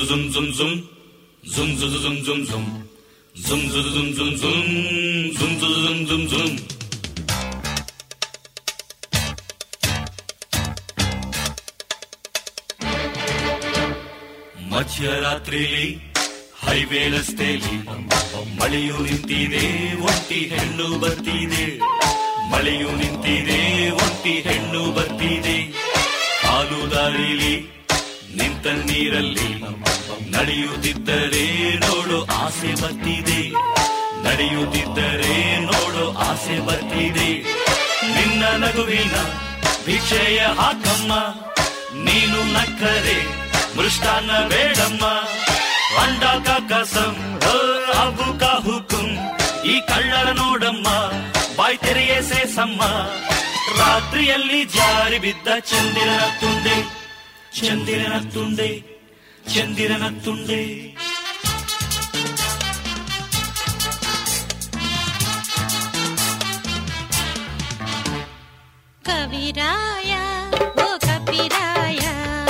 ಮಧ್ಯರಾತ್ರಿಲಿ highway ರಸ್ತೆಯಲ್ಲಿ ಮಳೆಯು ನಿಂತಿದೆ, ಒಂಟಿ ಹೆಣ್ಣು ಬರ್ತಿದೆ. ಮಳೆಯು ನಿಂತಿದೆ, ಒಂಟಿ ಹೆಣ್ಣು ಬರ್ತಿದೆ. ಹಾಲು ದಾರಿಲಿ ನಿಂತ ನೀರಲ್ಲಿ ನಡೆಯುತ್ತಿದ್ದರೆ ನೋಡು ಆಸೆ ಬರ್ತಿದೆ. ನಡೆಯುತ್ತಿದ್ದರೆ ನೋಡು ಆಸೆ ಬರ್ತಿದೆ. ನಿನ್ನ ನಗುವಿನ ಭಿಕ್ಷೆಯ ಹಾಕಮ್ಮ, ನೀನು ನಕ್ಕರೆ ಮೃಷ್ಟಾನ್ನ ಬೇಡಮ್ಮ. ಅಂಡ ಕಾ ಕಸಂ ಅಬು ಕಾ ಹುಕುಂ, ಈ ಕಳ್ಳರ ನೋಡಮ್ಮ ಬಾಯ್ ತೆರೆಯೇ ಸೇಸಮ್ಮ. ರಾತ್ರಿಯಲ್ಲಿ ಜಾರಿ ಬಿದ್ದ ಚಂದಿರನ ತುಂಡೆ, ಚಂದಿರನ ತುಂಡೆ, ಚಂದಿರನ ತುಂಡೆ. ಕವಿರಾಯ ಓ ಕಪಿರಾಯ,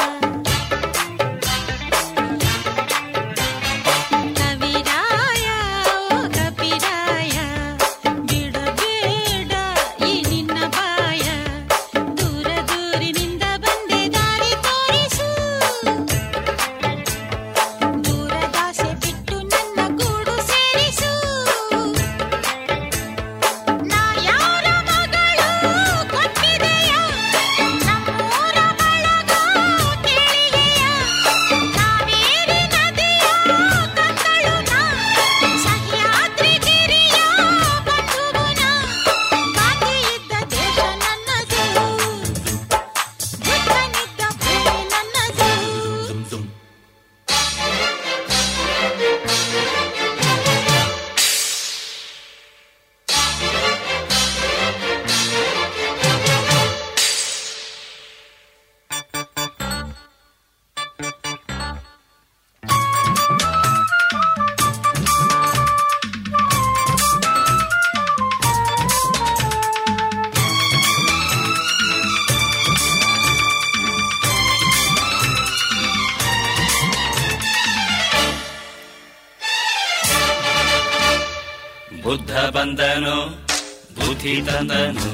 ಬುದ್ಧ ಬಂದನು ಬುದ್ಧಿ ತಂದನು,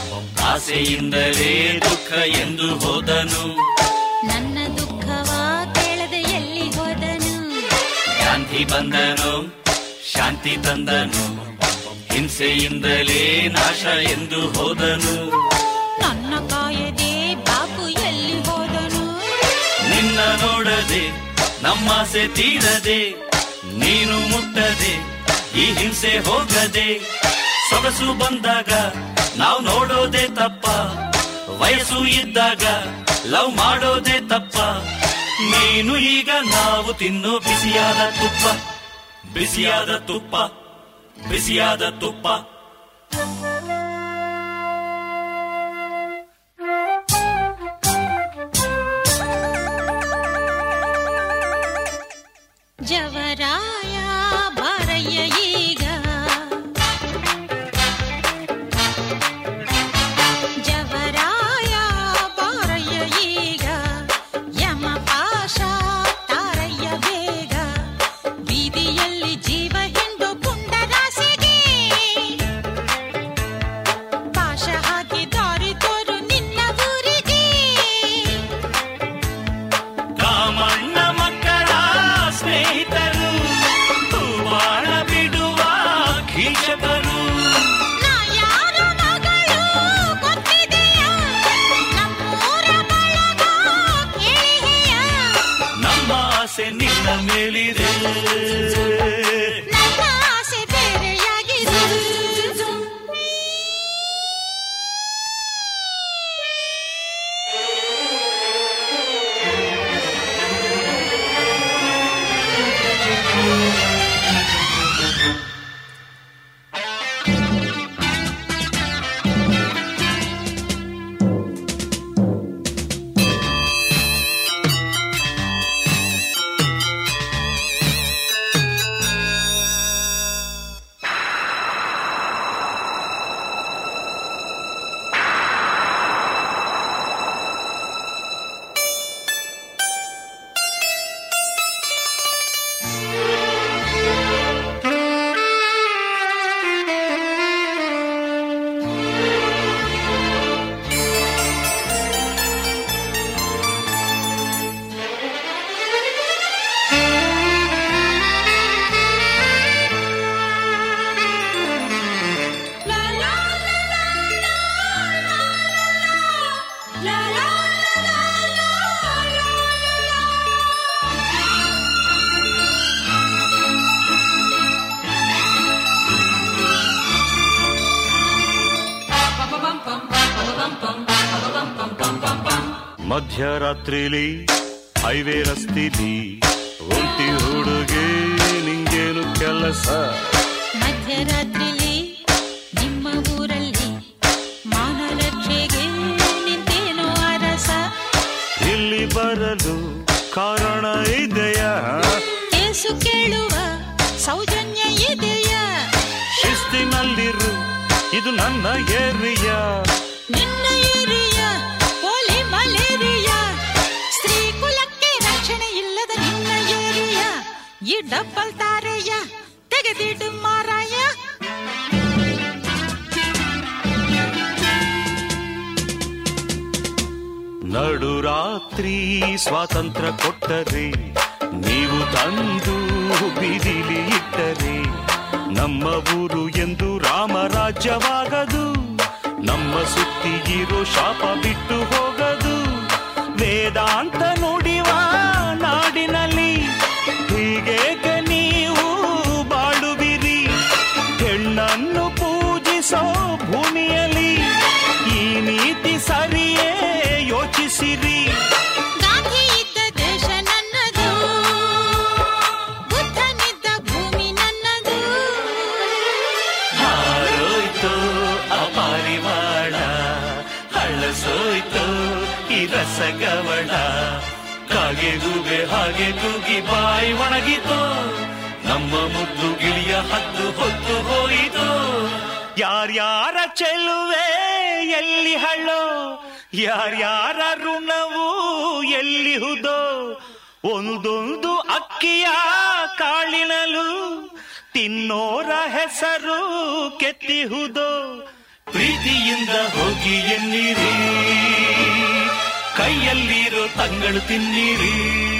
ಆಸೆಯಿಂದಲೇ ದುಃಖ ಎಂದು ಹೋದನು. ನನ್ನ ದುಃಖವ ಕೇಳದೆ ಎಲ್ಲಿ ಹೋದನು. ಗಾಂಧಿ ಬಂದನು ಶಾಂತಿ ತಂದನು, ಹಿಂಸೆಯಿಂದಲೇ ನಾಶ ಎಂದು ಹೋದನು. ನನ್ನ ಕಾಯದೆ ಬಾಪು ಎಲ್ಲಿ ಹೋದನು. ನಿನ್ನ ನೋಡದೆ ನಮ್ಮಾಸೆ ತೀರದೆ, ನೀನು ಮುಟ್ಟದೆ ಈ ಹಿಂಸೆ ಹೋಗದೆ. ಸೊಗಸು ಬಂದಾಗ ನಾವು ನೋಡೋದೇ ತಪ್ಪ, ವಯಸ್ಸು ಇದ್ದಾಗ ಲವ್ ಮಾಡೋದೇ ತಪ್ಪ. ನೀನು ಈಗ ನಾವು ತಿನ್ನೋ ಬಿಸಿಯಾದ ತುಪ್ಪ, ಬಿಸಿಯಾದ ತುಪ್ಪ, ಬಿಸಿಯಾದ ತುಪ್ಪ. ಜವರಾಯ ಬಾರಯ್ಯ ಈಗ, ಜವರಾಯ ಬಾರಯ್ಯ ಈಗ. ಯಮ ಪಾಶ ತಾರಯ್ಯ ಬೇಗ, ಬೀದಿಯಲ್ಲಿ ಜೀವ ಹಿಂಡು ಪುಂಡರಾಸಿಗೆ. ಪಾಶ ಹಾಕಿ ದಾರಿ ತೋರು ನಿನ್ನ ಊರಿಗೆ. ಕಾಮಣ್ಣ ಮಕ್ಕಳ ಸ್ನೇಹಿತರು, ಬಾಳ ಬಿಡುವ ಕೀಚಕರು. ನಾ ಯಾರ ಮಗಳು ಗೊತ್ತಿದೆಯಾ, ನಮ್ಮೂರ ಬಳಗ ಕೇಳಿದೆಯ. ನಮ್ಮ ಆಸೆ ನಿನ್ನ ಮೇಲಿದೆ, ನನ್ನ ಆಸೆ ಬೇರೆಯಾಗಿದೆ. ಮಧ್ಯರಾತ್ರಿಲಿ ಹೈವೇ ರಸ್ತಿಲಿ ಒಂಟಿ ಹುಡುಗಿ ನಿಂಗೇನು ಕೆಲಸ? ಮಧ್ಯರಾತ್ರಿಲಿ ನಿಮ್ಮ ಊರಲ್ಲಿ ಮಾನರಕ್ಷೆಗೆ ನಿಂತೇನೋ ಅರಸ. ಇಲ್ಲಿ ಬರಲು ಕಾರಣ ಇದೆಯಾ? ಕೇಸು ಕೇಳುವ ಸೌಜನ್ಯ ಇದೆಯಾ? ಶಿಸ್ತಿನಲ್ಲಿರು, ಇದು ನನ್ನ ಏರಿಯಾ. ನಿನ್ನ ಏರಿಯಾ ಪೋಲಿ ಮಲೇರಿಯಾ. ಸ್ತ್ರೀ ಕುಲಕ್ಕೆ ರಕ್ಷಣೆ ಇಲ್ಲದ ನಿನ್ನ ಏರಿಯಾ. ಈ ಡಬ್ಬಲ್ ತಾರೆಯ ತೆಗೆದಿಡು ಮಾರಾಯ. ನಡುರಾತ್ರಿ ಸ್ವಾತಂತ್ರ್ಯ ಕೊಟ್ಟರೆ, ನೀವು ತಂದು ಬೀದಿಲಿ ಇಟ್ಟರೆ, ನಮ್ಮ ಊರು ಎಂದು ರಾಮರಾಜ್ಯವಾಗದು. ನಮ್ಮ ಸುತ್ತಿಗಿರೋ ಶಾಪ ಬಿಟ್ಟು ಹೋಗದು. ವೇದಾಂತ ನುಡಿವ ನಾಡಿನಲ್ಲಿ ಹೀಗೇಕೆ ನೀವು ಬಾಳುವಿರಿ? ಹೆಣ್ಣನ್ನು ಪೂಜಿಸೋ ಭೂಮಿಯಲ್ಲಿ ಈ ನೀತಿ ಸರಿಯೇ? ಯೋಚಿಸಿರಿ. ಗಾಂಧಿ ಇದ್ದ ದೇಶ ನನ್ನದು, ಬುದ್ಧನಿದ್ದ ಭೂಮಿ ನನ್ನದು. ಹಾರೋಯ್ತು ಅಪಾರಿವಾಳ, ಹಳಸೋಯ್ತು ಈ ರಸಗವಳ. ಕಾಗೆ ಗೂಬೆ ಹಾಗೆ ಕೂಗಿ ಬಾಯಿ ಒಣಗಿತು, ನಮ್ಮ ಮುದ್ದು ಗಿಳಿಯ ಹದ್ದು ಹೊತ್ತು ಹೋಯಿತು. ಯಾರ್ಯಾರ ಚೆಲುವೆ ಎಲ್ಲಿ ಹಳ್ಳೋ, ಯಾರ್ಯಾರ ಋಣವು ಎಲ್ಲಿಹುದೋ. ಒಂದೊಂದು ಅಕ್ಕಿಯ ಕಾಳಿನಲು ತಿನ್ನೋರ ಹೆಸರು ಕೆತ್ತಿಹುದೋ. ಪ್ರೀತಿಯಿಂದ ಹೋಗಿ ಎನ್ನಿರಿ, ಕೈಯಲ್ಲಿರೋ ತಂಗಳು ತಿನ್ನಿರಿ.